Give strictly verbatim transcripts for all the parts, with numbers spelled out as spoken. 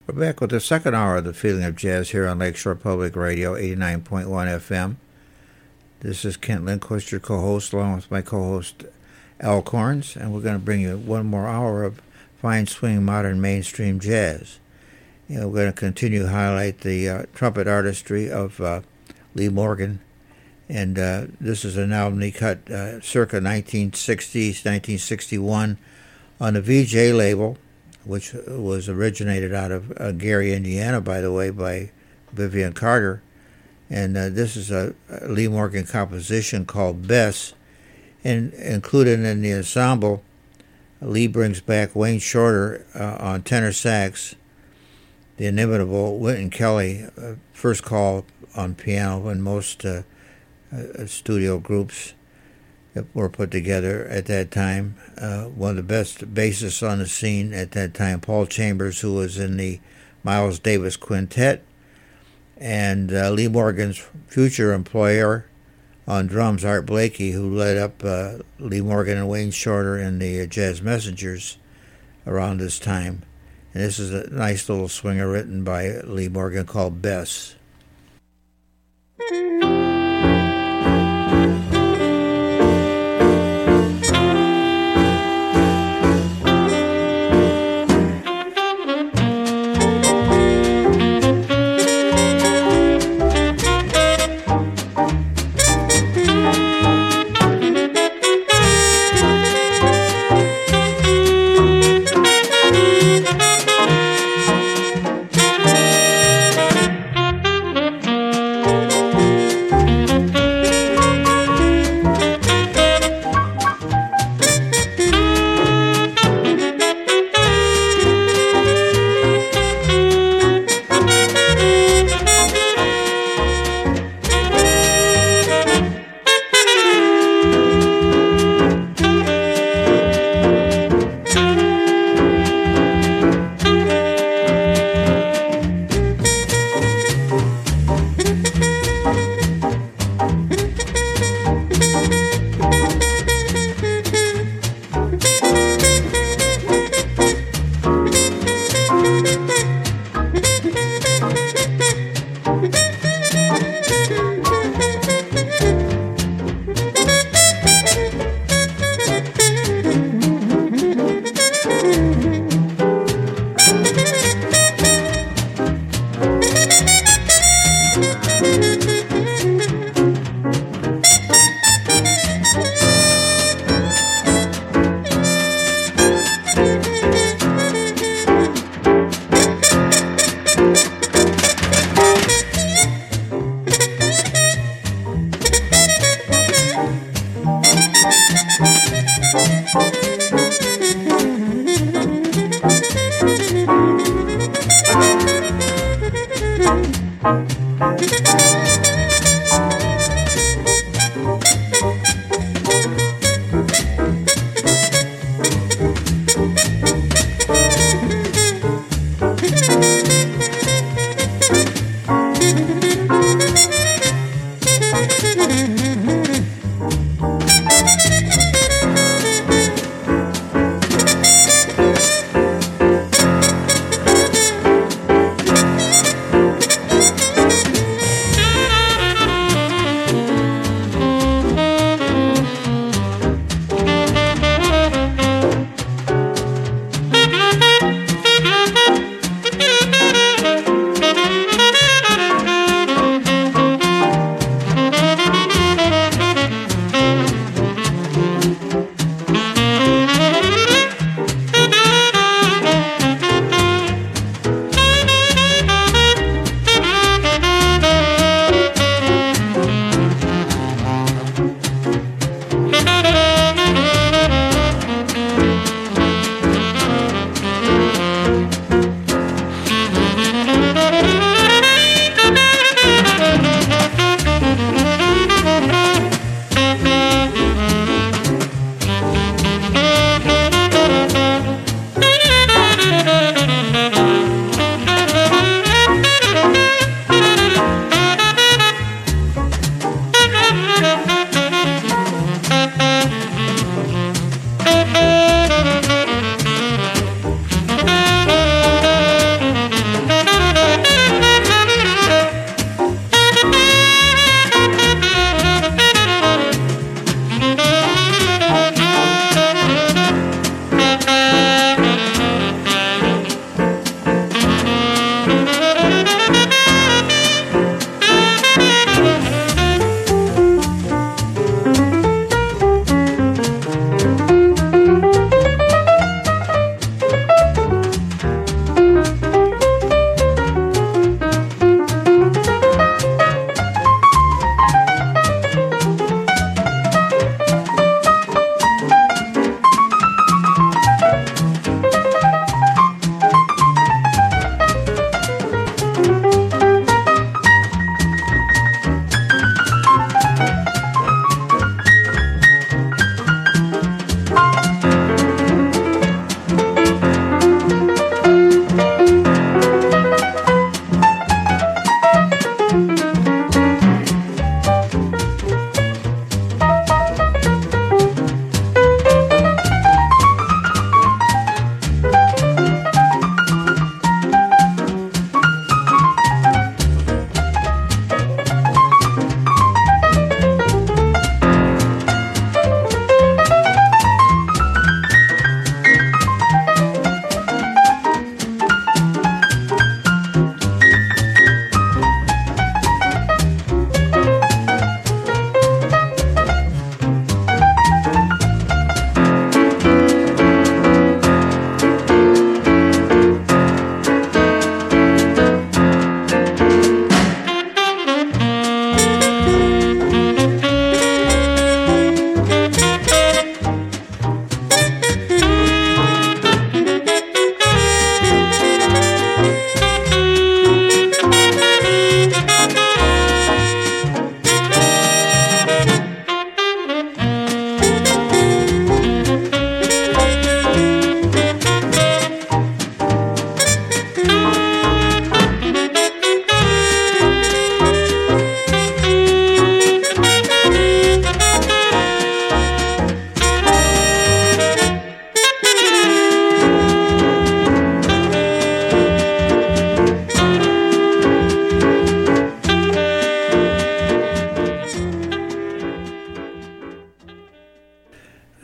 We're back with the second hour of the Feeling of Jazz here on Lakeshore Public Radio, eighty-nine point one F M. This is Kent Lindquist, your co-host, along with my co-host Al Corns, and we're going to bring you one more hour of fine swing modern mainstream jazz. You know, we're going to continue to highlight the uh, trumpet artistry of uh, Lee Morgan, and uh, this is an album he cut uh, circa nineteen sixties, nineteen sixty-one on the V J label, which was originated out of uh, Gary, Indiana, by the way, by Vivian Carter. And uh, this is a, a Lee Morgan composition called Bess. And included in the ensemble, Lee brings back Wayne Shorter uh, on tenor sax, the inimitable Wynton Kelly, uh, first call on piano in most uh, uh, studio groups that were put together at that time. Uh, one of the best bassists on the scene at that time, Paul Chambers, who was in the Miles Davis Quintet, and uh, Lee Morgan's future employer on drums, Art Blakey, who led up uh, Lee Morgan and Wayne Shorter in the uh, Jazz Messengers around this time. And this is a nice little swinger written by Lee Morgan called Bess.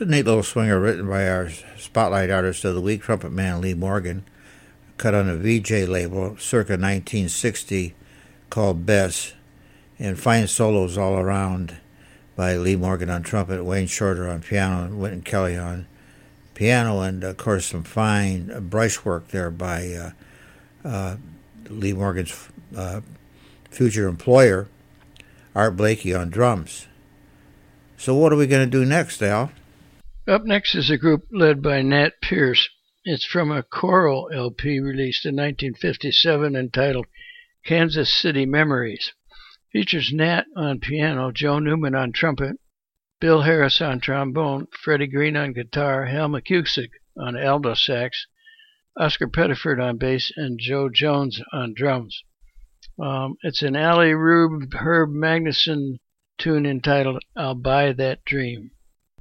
neat little swinger written by our Spotlight Artist of the Week, trumpet man Lee Morgan, cut on a V J label circa nineteen sixty called Bess, and fine solos all around by Lee Morgan on trumpet, Wayne Shorter on piano, and Wynton Kelly on piano, and of course some fine brushwork there by uh, uh, Lee Morgan's uh, future employer, Art Blakey, on drums. So what are we going to do next, Al? Up next is a group led by Nat Pierce. It's from a choral L P released in nineteen fifty-seven entitled Kansas City Memories. Features Nat on piano, Joe Newman on trumpet, Bill Harris on trombone, Freddie Green on guitar, Hal McCusick on alto sax, Oscar Pettiford on bass, and Joe Jones on drums. Um, it's an Allie Rube Herb Magnuson tune entitled I'll Buy That Dream.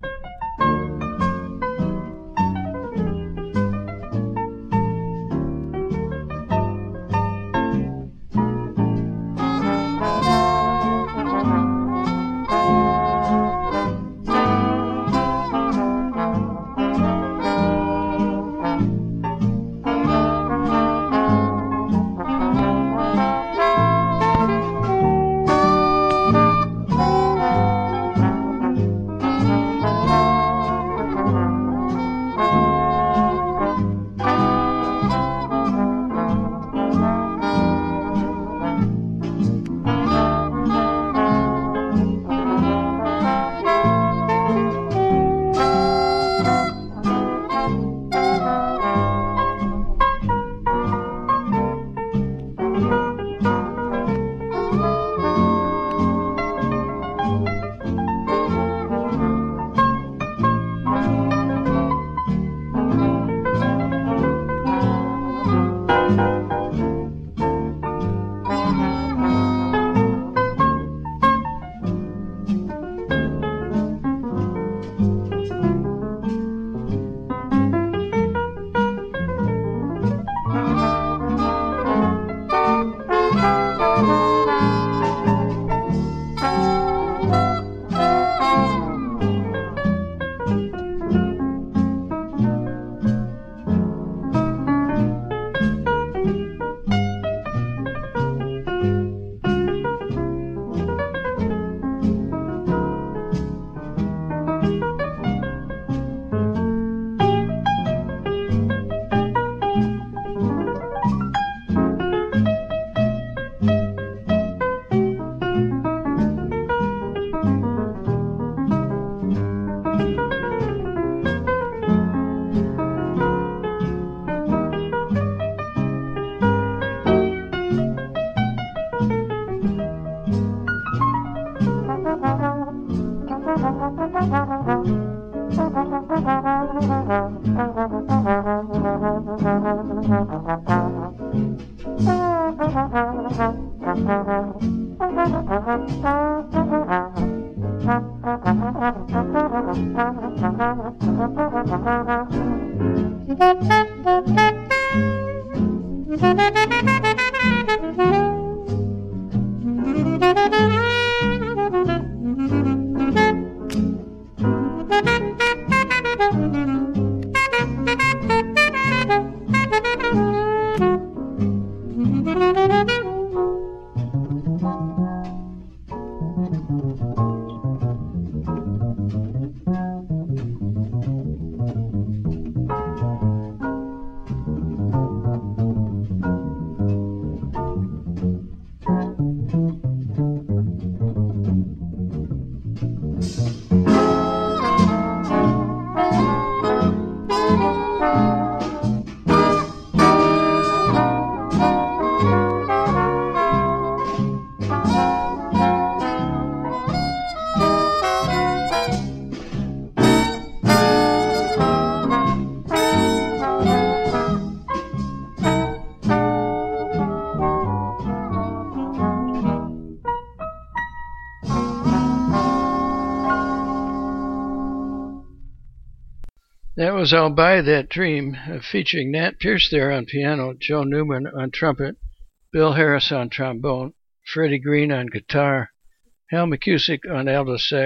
That was I'll Buy That Dream, uh, featuring Nat Pierce there on piano, Joe Newman on trumpet, Bill Harris on trombone, Freddie Green on guitar, Hal McCusick on alto sax,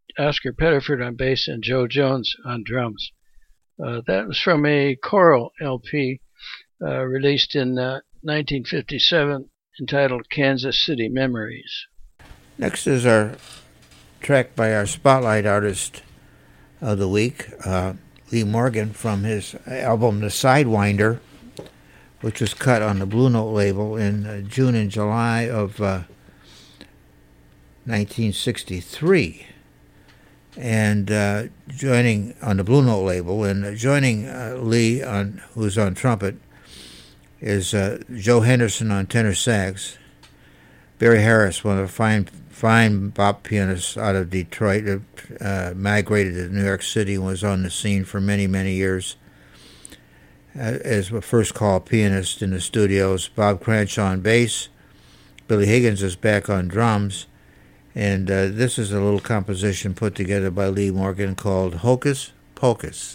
Oscar Pettiford on bass, and Joe Jones on drums. Uh, that was from a choral L P uh, released in uh, nineteen fifty-seven entitled Kansas City Memories. Next is our track by our spotlight artist of the week, uh, Lee Morgan, from his album The Sidewinder, which was cut on the Blue Note label in uh, June and July of uh, nineteen sixty-three. And uh, joining on the Blue Note label, and uh, joining uh, Lee, on who's on trumpet, is uh, Joe Henderson on tenor sax, Barry Harris, one of the fine fine bop pianists out of Detroit, uh, migrated to New York City and was on the scene for many, many years uh, as a first call pianist in the studios. Bob Cranshaw on bass, Billy Higgins is back on drums, and uh, this is a little composition put together by Lee Morgan called Hocus Pocus.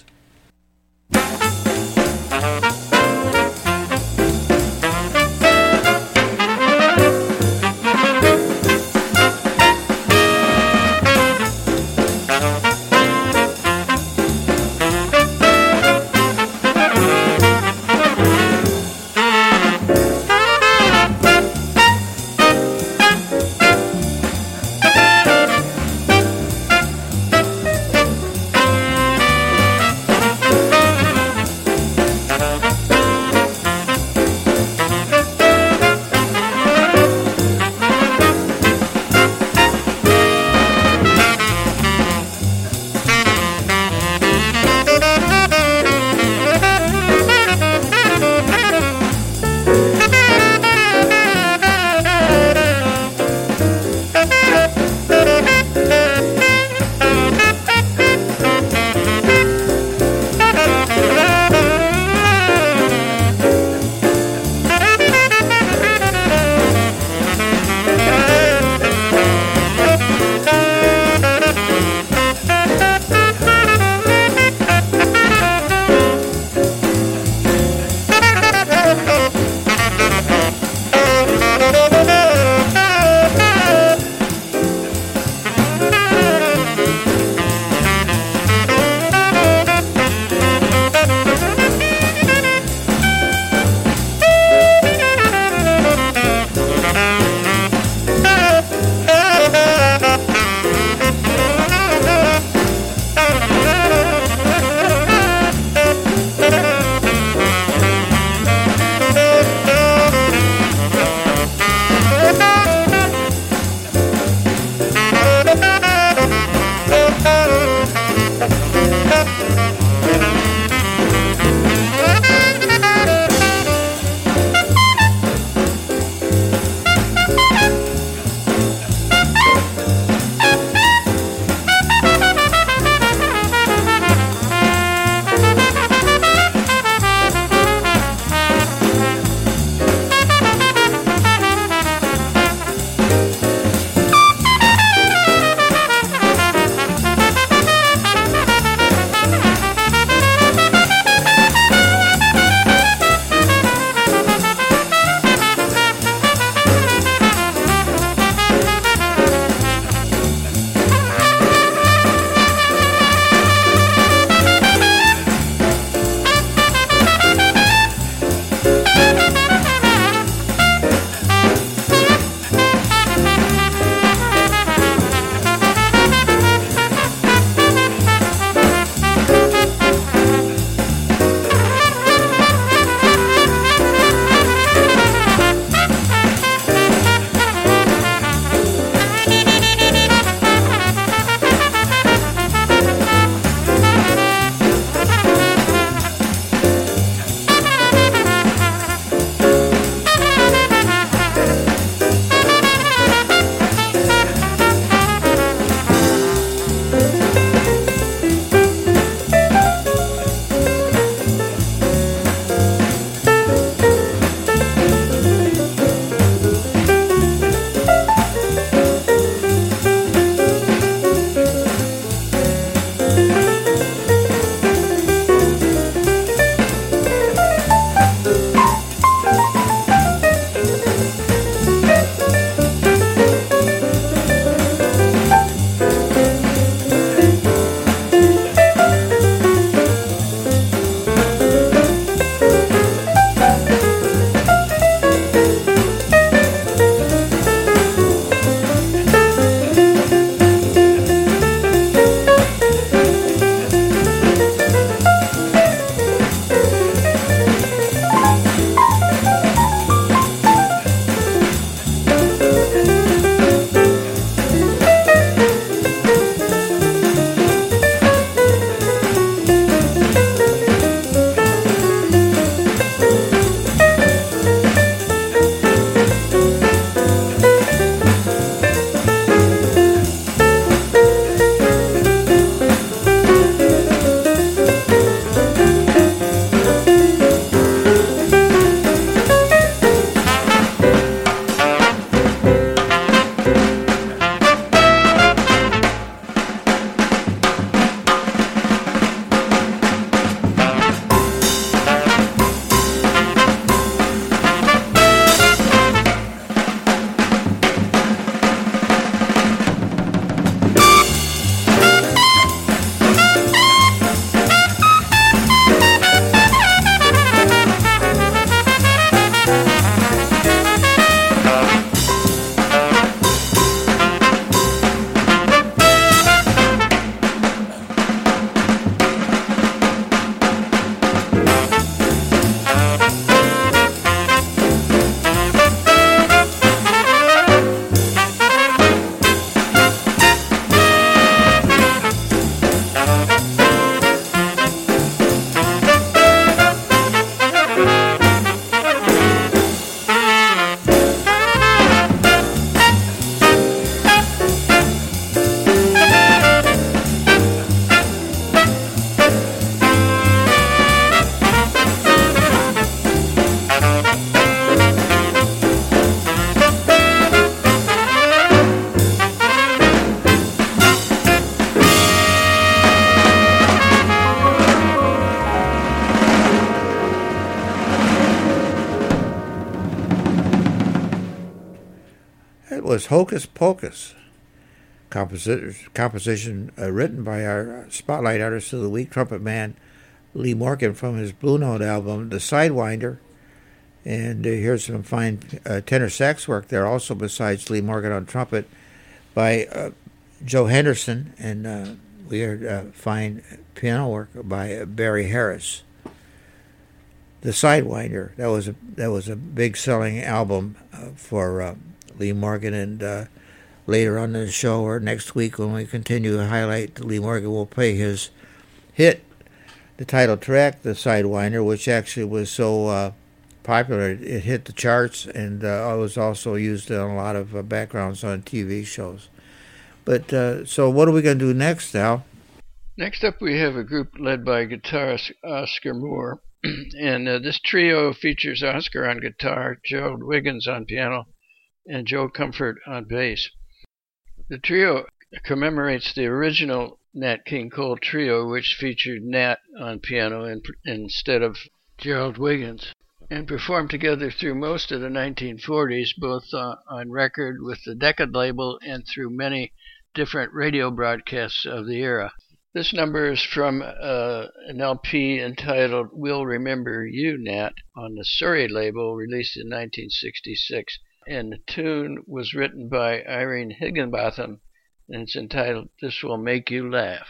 was Hocus Pocus, composition uh, written by our Spotlight Artist of the Week, trumpet man Lee Morgan, from his Blue Note album, The Sidewinder. And uh, here's some fine uh, tenor sax work there, also besides Lee Morgan on trumpet, by uh, Joe Henderson, and uh, we heard uh, fine piano work by uh, Barry Harris. The Sidewinder, that was a that was a big selling album uh, for uh, Lee Morgan, and uh, later on in the show or next week when we continue to highlight Lee Morgan, we'll play his hit, the title track, The Sidewinder, which actually was so uh, popular it hit the charts, and uh, was also used in a lot of uh, backgrounds on T V shows. But uh, so what are we going to do next, Al? Next up we have a group led by guitarist Oscar Moore. And uh, this trio features Oscar on guitar, Gerald Wiggins on piano, and Joe Comfort on bass. The trio commemorates the original Nat King Cole trio, which featured Nat on piano in, instead of Gerald Wiggins, and performed together through most of the nineteen forties, both uh, on record with the Decca label and through many different radio broadcasts of the era. This number is from uh, an L P entitled We'll Remember You, Nat, on the Surrey label, released in nineteen sixty-six. And the tune was written by Irene Higginbotham, and it's entitled This Will Make You Laugh.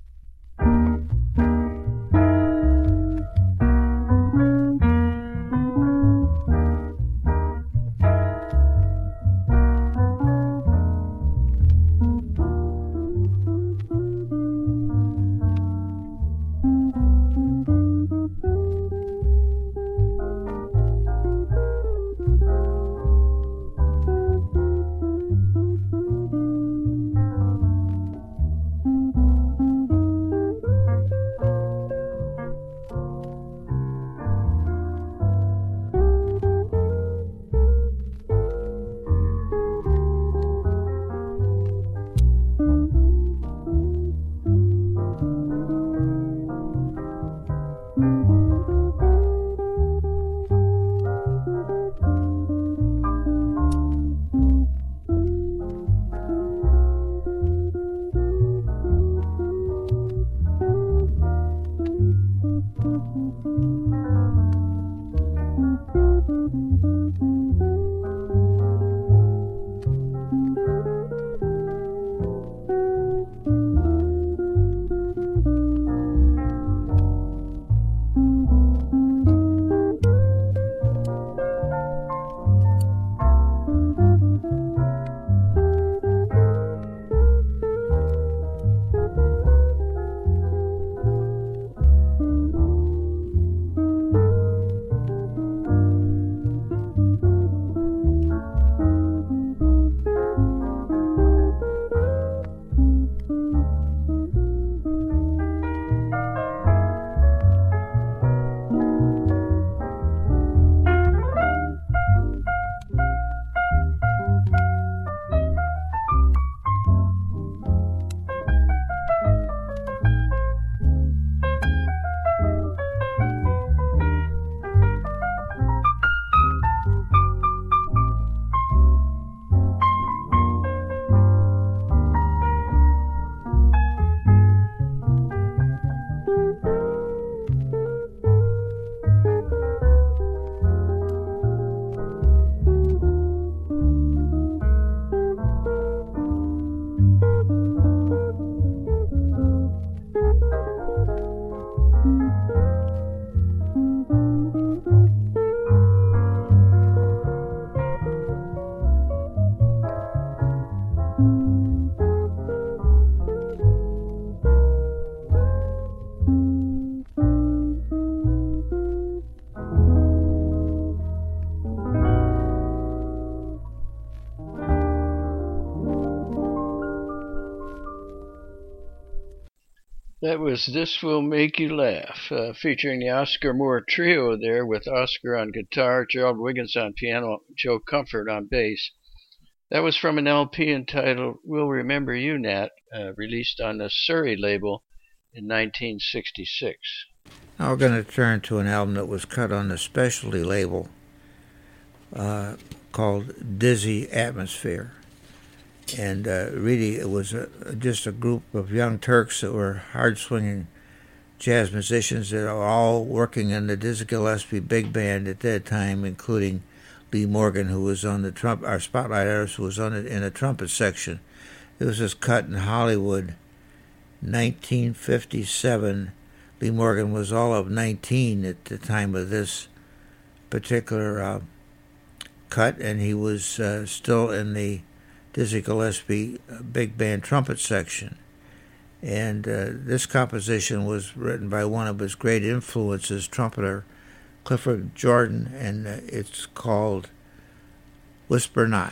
That was This Will Make You Laugh, uh, featuring the Oscar Moore trio there, with Oscar on guitar, Gerald Wiggins on piano, Joe Comfort on bass. That was from an L P entitled We'll Remember You, Nat, uh, released on the Surrey label in nineteen sixty-six. Now we're going to turn to an album that was cut on the Specialty label uh, called Dizzy Atmosphere. And uh, really, it was a, just a group of young Turks that were hard-swinging jazz musicians that are all working in the Dizzy Gillespie big band at that time, including Lee Morgan, who was on the trump, our spotlight artist, who was on it in the trumpet section. It was just cut in Hollywood, nineteen fifty-seven. Lee Morgan was all of nineteen at the time of this particular uh, cut, and he was uh, still in the Dizzy Gillespie big band trumpet section. And uh, this composition was written by one of his great influences, trumpeter Clifford Jordan, and uh, it's called Whisper Not.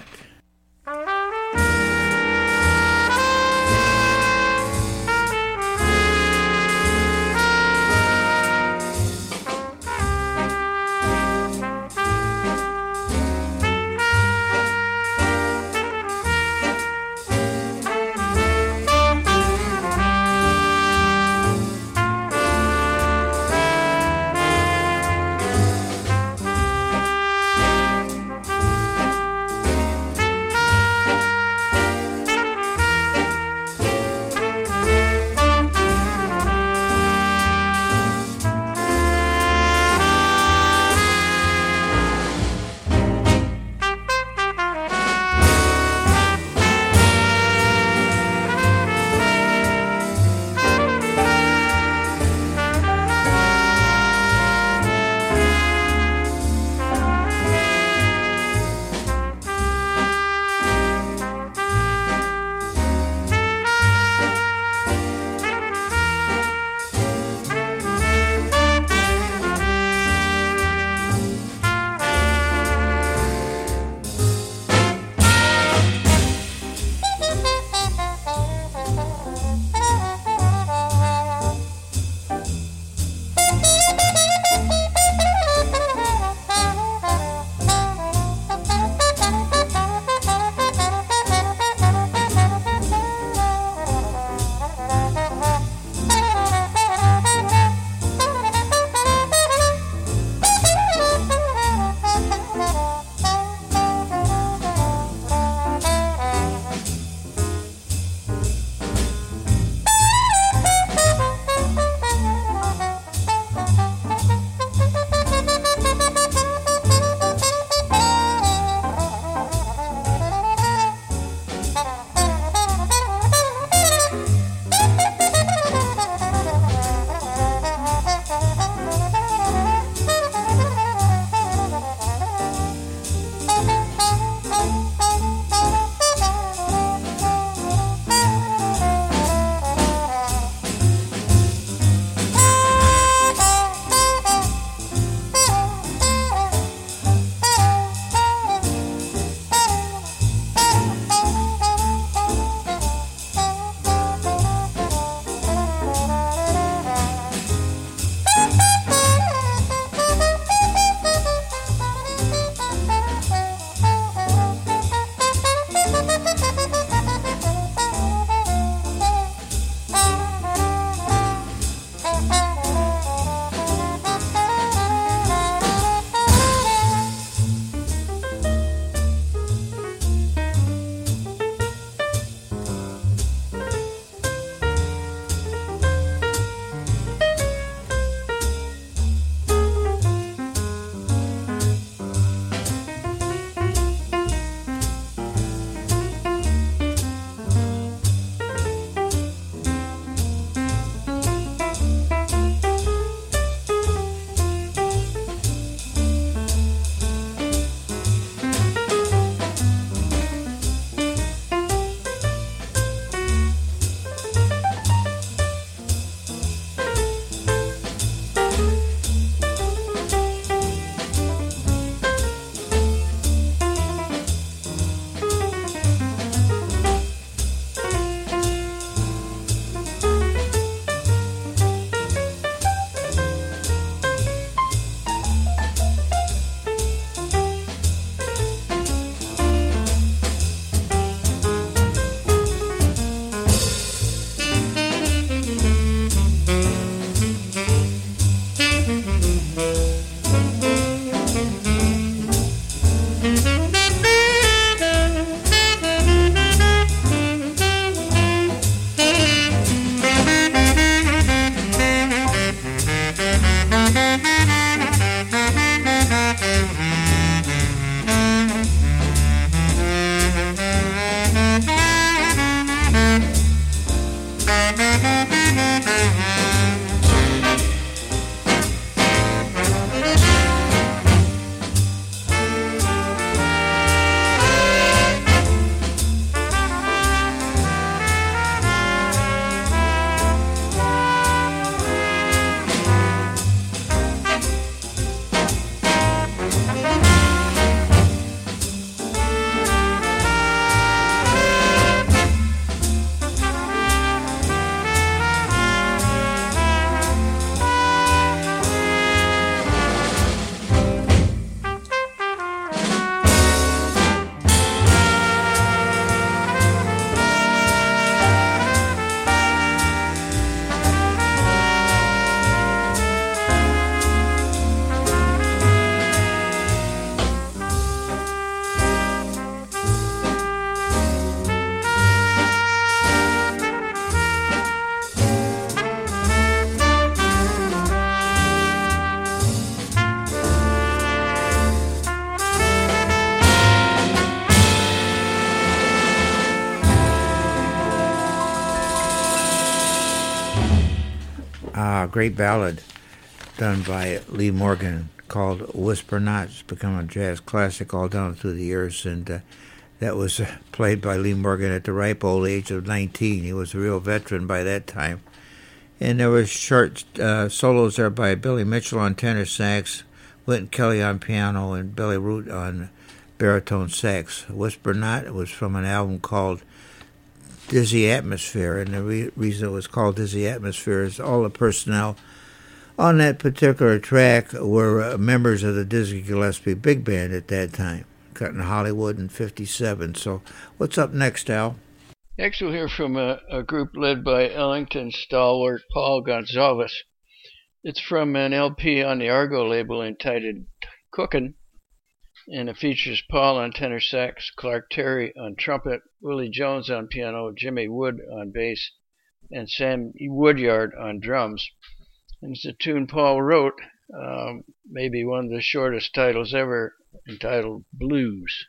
great ballad done by Lee Morgan called Whisper Not. It's become a jazz classic all down through the years, and uh, that was uh, played by Lee Morgan at the ripe old age of nineteen. He was a real veteran by that time. And there was short uh, solos there by Billy Mitchell on tenor sax, Wynton Kelly on piano, and Billy Root on baritone sax. Whisper Not was from an album called Dizzy Atmosphere, and the re- reason it was called Dizzy Atmosphere is all the personnel on that particular track were uh, members of the Dizzy Gillespie Big Band at that time, cut in Hollywood in fifty-seven. So what's up next, Al? Next we'll hear from a, a group led by Ellington stalwart Paul Gonsalves. It's from an L P on the Argo label entitled Cookin', and it features Paul on tenor sax, Clark Terry on trumpet, Willie Jones on piano, Jimmy Wood on bass, and Sam Woodyard on drums. And it's a tune Paul wrote, um, maybe one of the shortest titles ever, entitled Blues.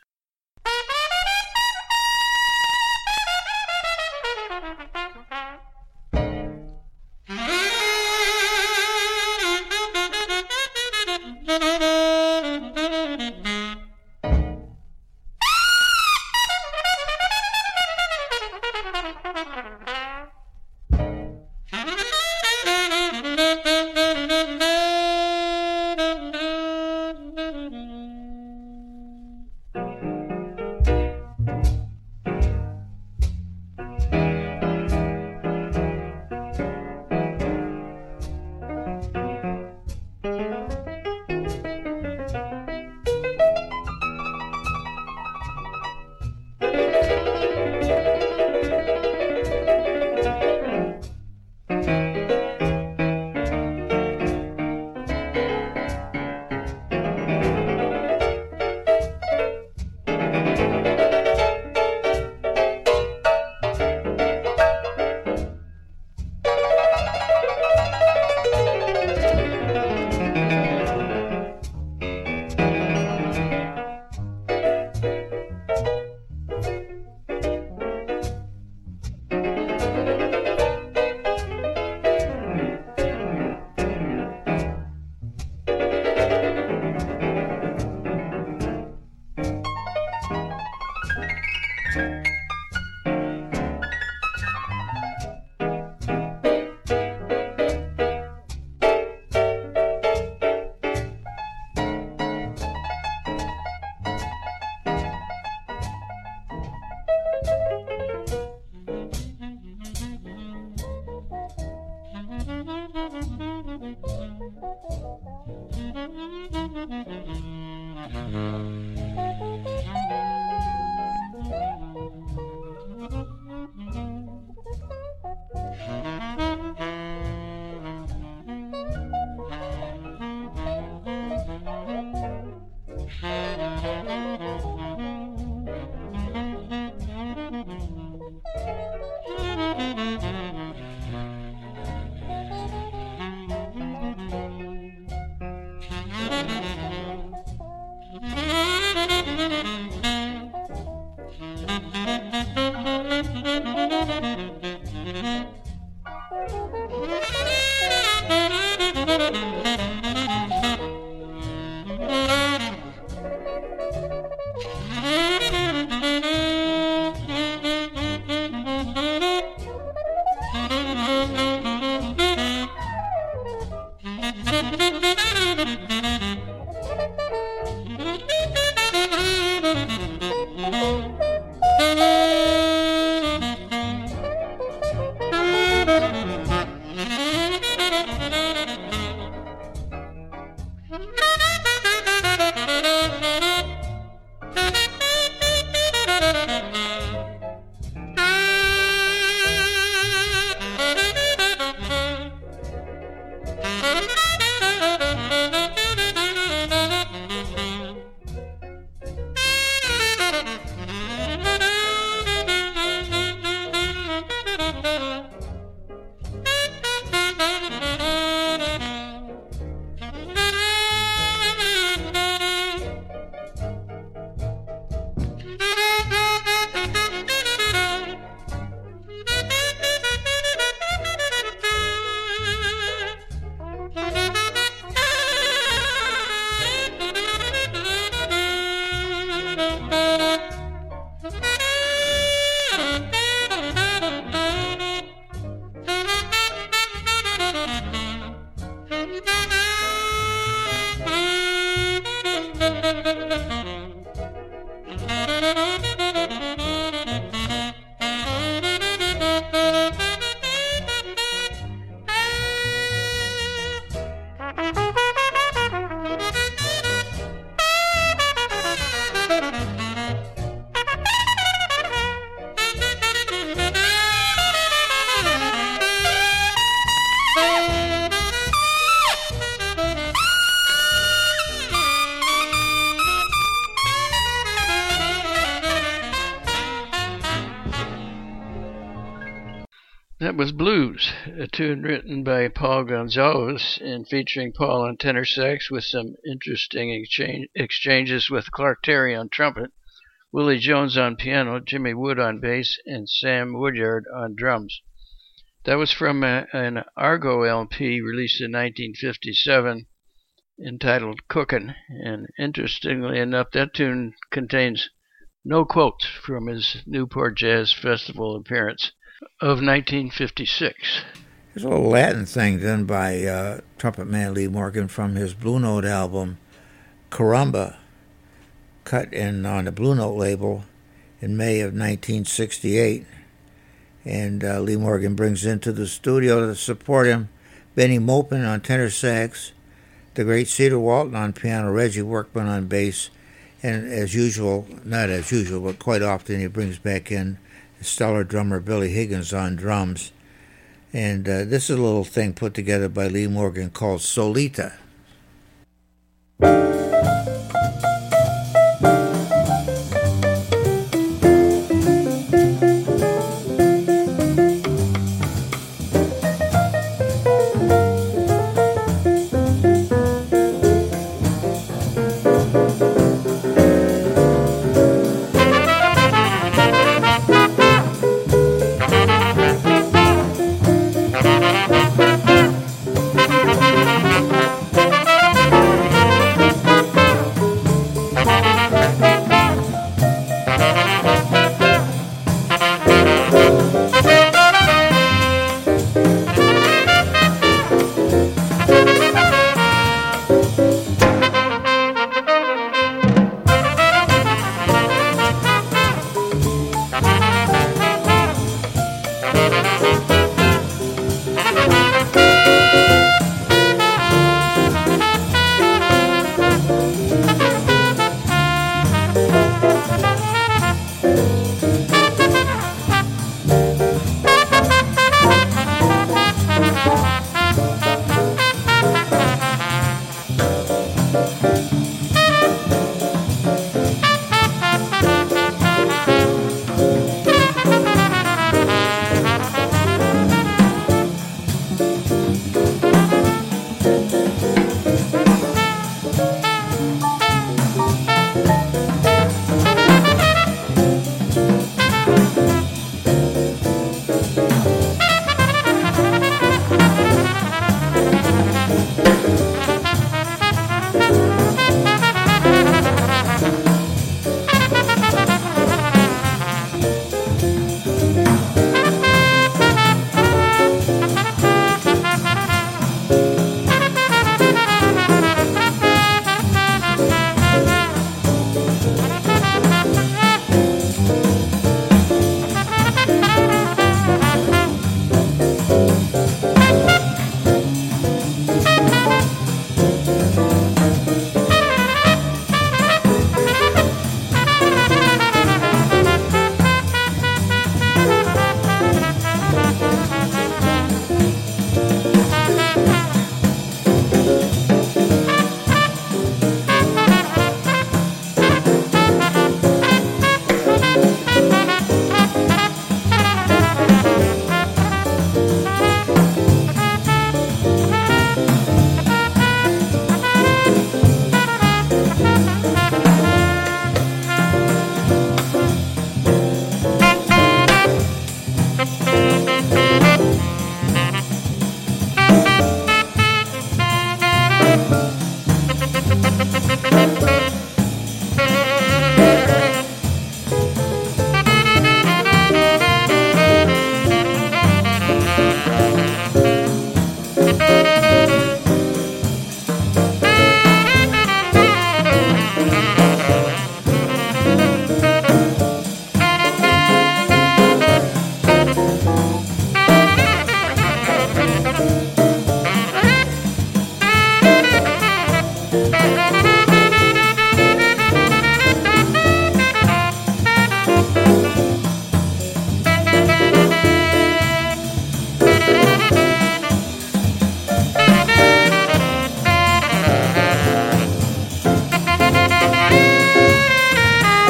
That was Blues, a tune written by Paul Gonsalves and featuring Paul on tenor sax with some interesting exchange, exchanges with Clark Terry on trumpet, Willie Jones on piano, Jimmy Wood on bass, and Sam Woodyard on drums. That was from a, an Argo L P released in nineteen fifty-seven entitled Cookin', and interestingly enough, that tune contains no quotes from his Newport Jazz Festival appearance of nineteen fifty-six. There's a little Latin thing done by uh, trumpet man Lee Morgan from his Blue Note album, Caramba, cut in on the Blue Note label in May of nineteen sixty-eight. And uh, Lee Morgan brings into the studio to support him Benny Maupin on tenor sax, the great Cedar Walton on piano, Reggie Workman on bass, and as usual, not as usual, but quite often he brings back in stellar drummer Billy Higgins on drums. And uh, this is a little thing put together by Lee Morgan called Solita.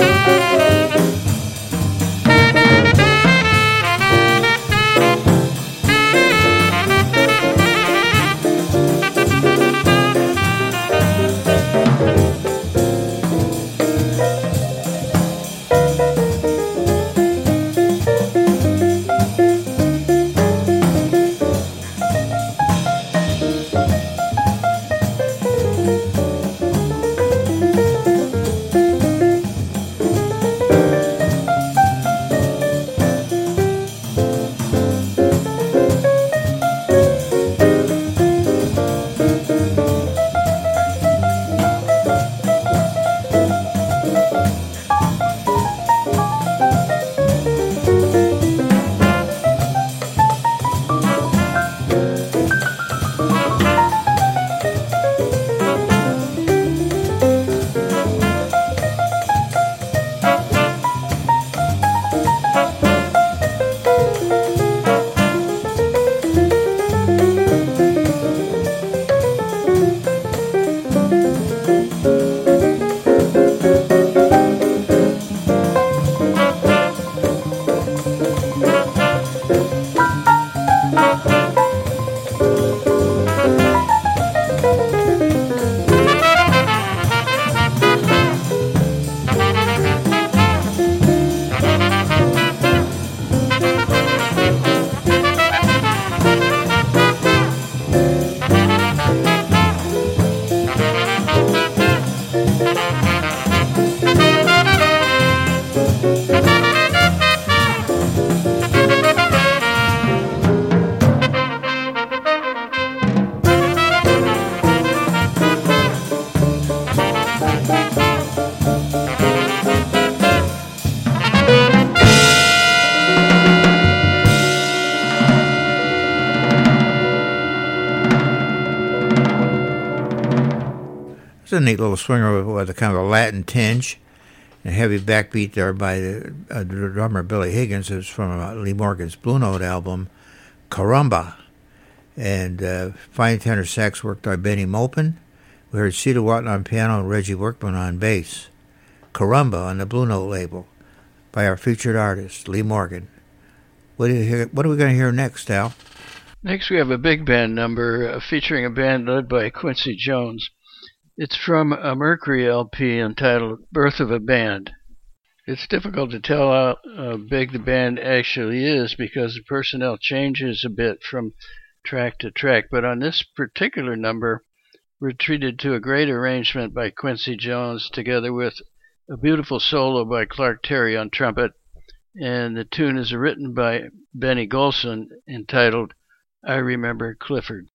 It's a neat little swinger with a kind of a Latin tinge. A heavy backbeat there by the, uh, the drummer Billy Higgins. It's from uh, Lee Morgan's Blue Note album, Caramba. And uh, fine tenor sax worked by Benny Maupin. We heard Cedar Watton on piano and Reggie Workman on bass. Caramba on the Blue Note label by our featured artist, Lee Morgan. What, do you hear, what are we going to hear next, Al? Next we have a big band number uh, featuring a band led by Quincy Jones. It's from a Mercury L P entitled Birth of a Band. It's difficult to tell how uh, big the band actually is because the personnel changes a bit from track to track, but on this particular number, we're treated to a great arrangement by Quincy Jones together with a beautiful solo by Clark Terry on trumpet, and the tune is written by Benny Golson entitled I Remember Clifford.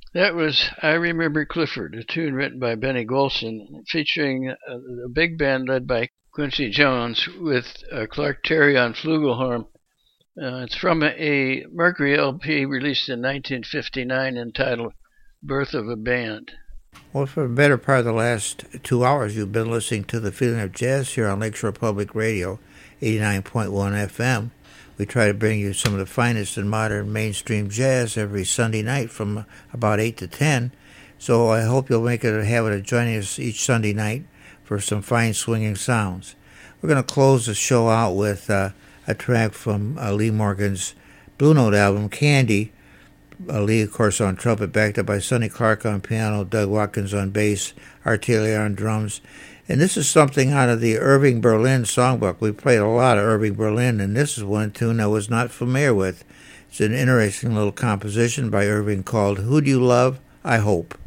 That was I Remember Clifford, a tune written by Benny Golson, featuring a, a big band led by Quincy Jones with uh, Clark Terry on flugelhorn. Uh, it's from a, a Mercury L P released in nineteen fifty-nine entitled Birth of a Band. Well, for the better part of the last two hours, you've been listening to The Feeling of Jazz here on Lakeshore Public Radio, eighty-nine point one F M. We try to bring you some of the finest in modern mainstream jazz every Sunday night from about eight to ten. So I hope you'll make it a habit of joining us each Sunday night for some fine swinging sounds. We're going to close the show out with uh, a track from uh, Lee Morgan's Blue Note album, Candy. Uh, Lee, of course, on trumpet, backed up by Sonny Clark on piano, Doug Watkins on bass, Art Taylor on drums. And this is something out of the Irving Berlin songbook. We played a lot of Irving Berlin, and this is one tune I was not familiar with. It's an interesting little composition by Irving called Who Do You Love? I Hope.